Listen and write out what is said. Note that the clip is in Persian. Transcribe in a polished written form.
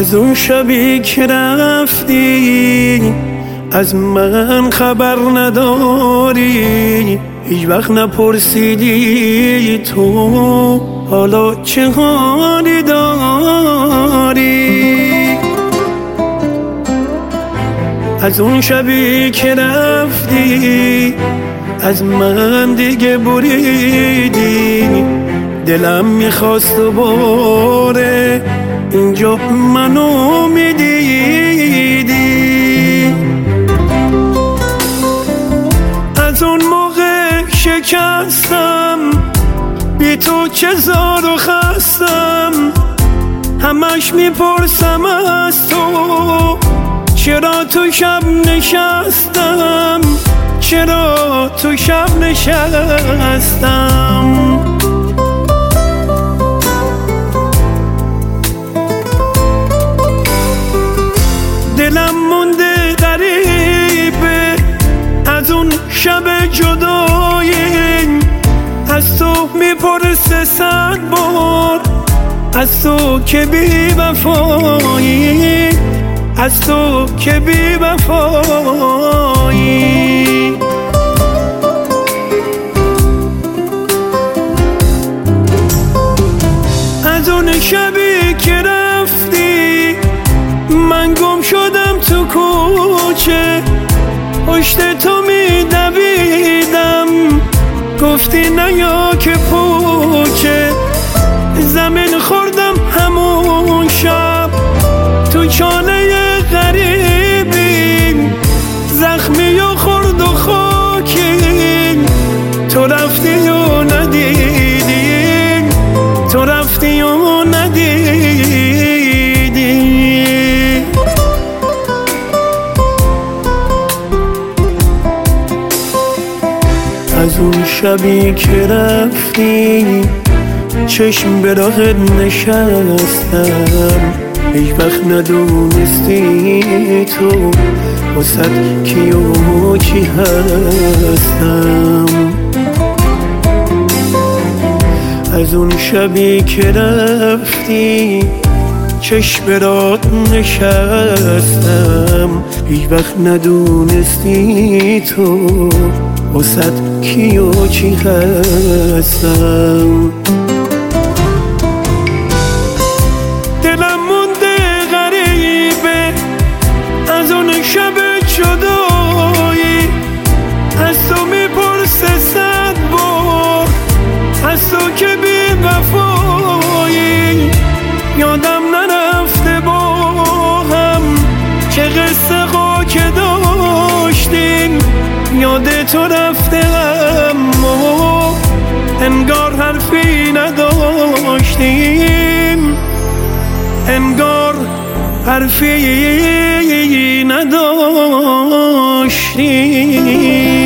از اون شبی که رفتی از من خبر نداری، هیچ وقت نپرسیدی تو حالا چه حالی داری. از اون شبی که رفتی از من دیگه بریدی، دلم میخواست دوباره اینجا منو میدیدی. از اون موقع شکستم، بی تو چه زار و خستم، همش میپرسم از تو چرا تو شب نشستم، چرا تو شب نشستم. دلم مونده غریبه از اون شب جدایی، از تو میپرسه 100 بار از تو که بی وفایی، از تو که بی وفایی. از اون شبی که رفتی من گم شدم تو کوچه، پشت تو میدویدم گفتی نیا که پوچه، زمین خوردم همون شب تو چاله غریبی، زخمی و خورد و خاکی، تو رفتی و ندیدی، تو رفتی و ندیدی. از اون شبی که رفتی چشم به راهت نشستم، هیچ وقت ندونستی تو واسه کی و چی هستم. از اون شبی که رفتی چشم به راهت نشستم، هیچ وقت ندونستی تو واسه کی و چی هستم. دلم مونده غریبه از اون شب جدایی، از تو میپرسه 100 بار از تو که بی وفایی، یادم نرفته با هم چه قصه ها که داشتیم، یاد تو رفته اما انگار حرفی نداشتیم، انگار حرفی نداشتیم.